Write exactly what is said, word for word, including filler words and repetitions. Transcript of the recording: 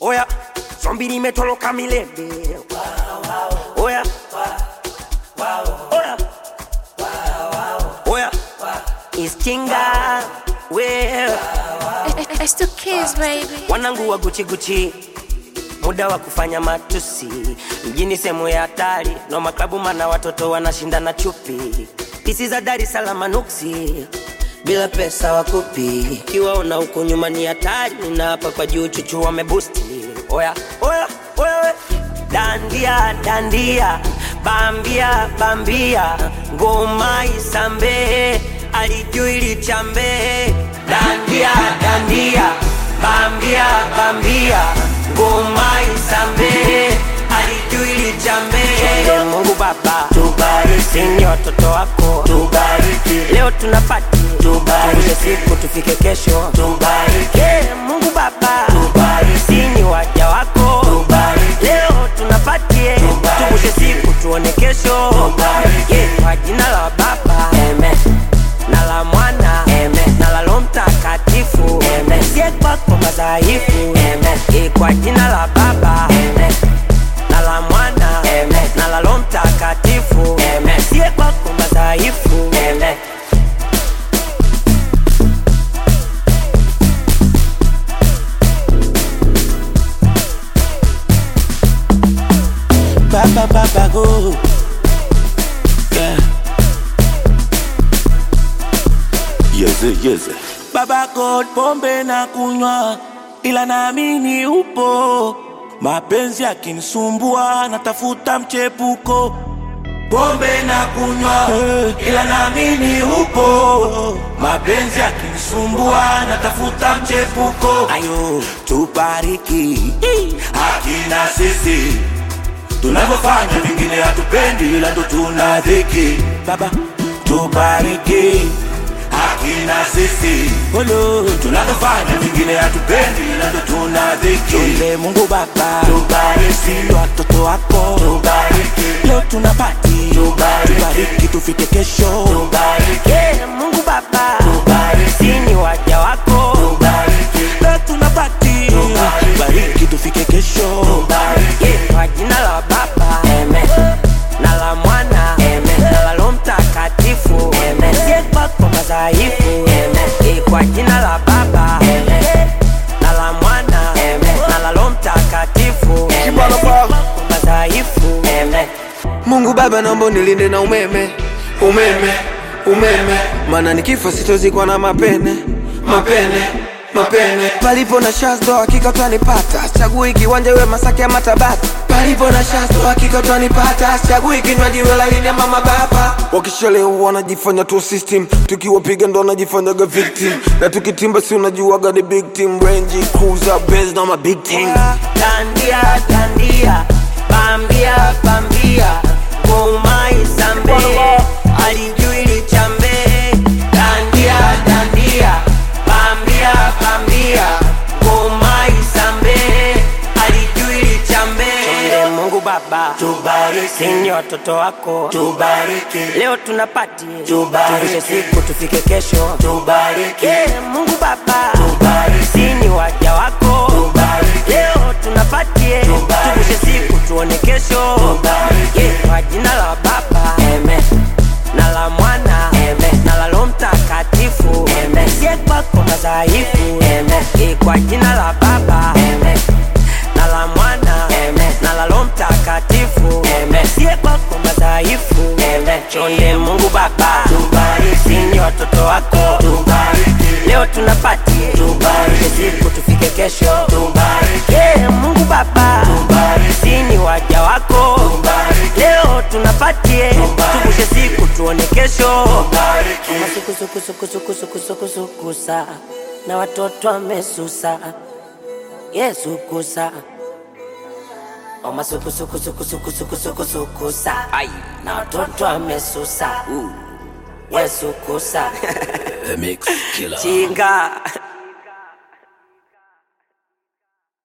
Oya, zombie nimetoroka milele. Oya, oya, oya, iskinga wewe. It's two kids, baby. Wanangu wa Gucci Gucci, muda wa kufanya matusi. Mjini sehemu ya hatari, no maklabu mana watoto wanashindana chupi. Pisi za Dar es Salaam nuksi, bila pesa wakupi. Kiwaona huko nyuma ni hatari, nina hapa kwa juu chuchu wamebusti. Oya, oya, oya, dandia, dandia, bambia, bambia, ngoma isambe, alijui lichambe. Dandia, dandia, bambia, bambia, ngoma isambe, alijui lichambe. Mungu Baba, tubariki ni watoto wako, tubariki. Leo tunapati, tubariki. Siku tufike kesho, tubariki. Mungu Baba, tubariki ni waja wako, tubariki. Leo tunapati, tubushe siku tuone kesho, tubariki. Kwa jina la Baba, amen. Na la Mwana, amen. Na la Roho Mtakatifu, amen. Sie kwako madhaifu, amen. Kwa jina la Baba, amen. Na la Mwana, amen. Na la Roho Mtakatifu, amen. Sie kwako madhaifu, amen. Baba baba go, yeah. Yeze yeze. Baba God, pombe na kunywa, ila naamini upo. Mapenzi yakinisumbua, natafuta mchepuko. Pombe na kunywa, ila naamini upo. Mapenzi yakinisumbua, natafuta mchepuko. Ayo, tubariki, hakina sisi. Tunavyofanya vingine hatupendi, ila ndo tuna dhiki. Baba, tubariki, hakina sisi. Olo, tunavyofanya vingine hatupendi, ila ndo tuna dhiki. Tule Mungu Baba, tubariki watoto wako, tubariki. Leo tunapati, tubariki. Tubariki tufike kesho, tubariki. Mungu Baba, tubariki ni waja wako, tubariki. Leo tunapati, tubariki. Tubariki tufike kesho, tubariki. Kwa jina la Baba, amen. Na la Mwana, amen. Na la Roho Mtakatifu, amen. Sie kwako madhaifu, amen. Kwa jina la Baba, amen. Na la Mwana, amen. Na la Roho Mtakatifu, amen. Sie kwako madhaifu, amen. Mungu Baba, naomba nilinde na umeme, umeme, umeme. Maana nikifa sitozikwa na mapene, mapene, mapene. Palipo na shazdo hakika twanipata, chagui kiwanja we Masaki ama Tabata. Palipo na shazdo hakika twanipata, chagui kinywaji we laini ama Mababa. Wakishalewa wanajifanya tu system, tukiwapiga ndo wanajifanyaga victim. Na tukitimba si unajuaga ni big team, Range Cruiser, Benz na ma big team. Dandia, dandia, bambia, bambia, ngoma isambe, alijui lichambe. Dandia, dandia, bambia, bambia, ngoma isambe, alijui lichambe. Chonde Mungu Baba, tubariki ni watoto wako, tubariki. Leo tunapati, tubariki. Siku tufike kesho, tubariki. Mungu Baba, tubariki ni waja wako, tubariki. Leo tunapati, tubushe siku tuone kesho, tubariki. Kwa jina la Baba, amen. Na la Mwana, amen. Na la Roho Mtakatifu, amen. Sie kwako madhaifu, amen. Kwa jina la Baba, amen. Na la Mwana, amen. Na la Roho Mtakatifu, amen. Sie kwako madhaifu, amen. Chonde Mungu Baba, tubariki ni watoto wako, tubariki. Leo tunapati, tubariki. Siku tufike kesho, tubariki. Mungu Baba, tubariki ni waja wako, tubariki. Leo tunapati, tubushe siku tuone kesho, tubariki. Masuku suku suku suku suku suku suku sa, na watoto wamesusa, Yesu kusa. Oma suku suku suku suku suku suku suku sa, ai, na watoto wamesusa, Yesu kusa. The Mix Killer. Chinga.